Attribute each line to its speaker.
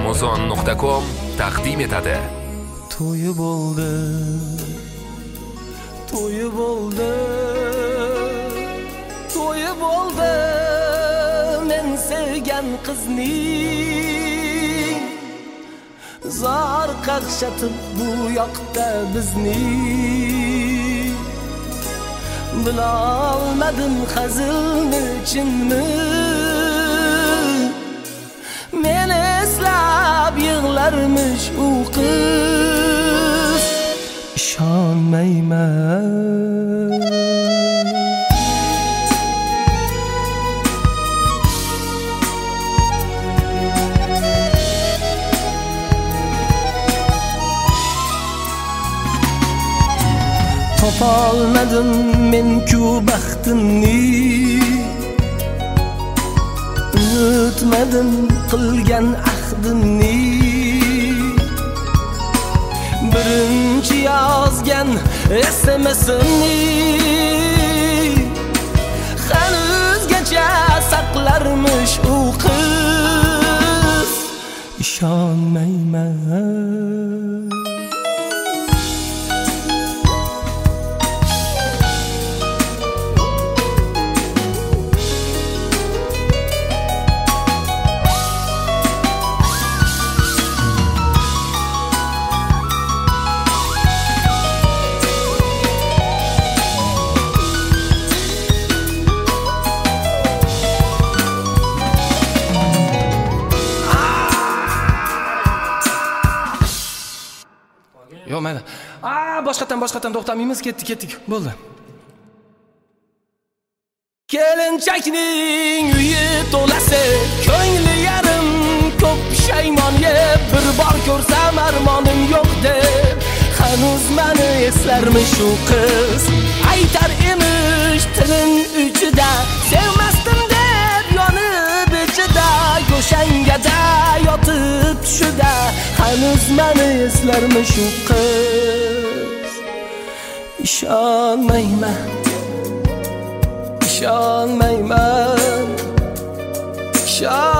Speaker 1: Amazon.com taqdim etadi.
Speaker 2: To'yib bo'ldi, to'yib bo'ldi, to'yib bo'ldi men sevgan qizning. Zor qaqshatib bu yoqda bizning. Bilolmadim hazilmi chinmi, meni eslab yig'larmish u qiz. İşonmayman. Topolmadim men-ku baxtimni, unutmadim qilgan ahdimni. Birinchi yozgan SMS'imni hanuzgacha saqlarmish u qiz. İşonmayman. Yo'q, mayli. Boshqatdan to'xtamaymiz, ketdik. Bo'ldi. Kelinchakning uyi to'lasi, ko'ngli yarim ko'p pushaymon yeb, bir bor ko'rsam armonim yo'q deb, hanuz meni eslarmish u qiz. Aytar emish tilim uchida, sevmasdim deb yonib ichida, go'shangada yotib tushida, hanuz meni eslarmish u qiz. İşonmayman.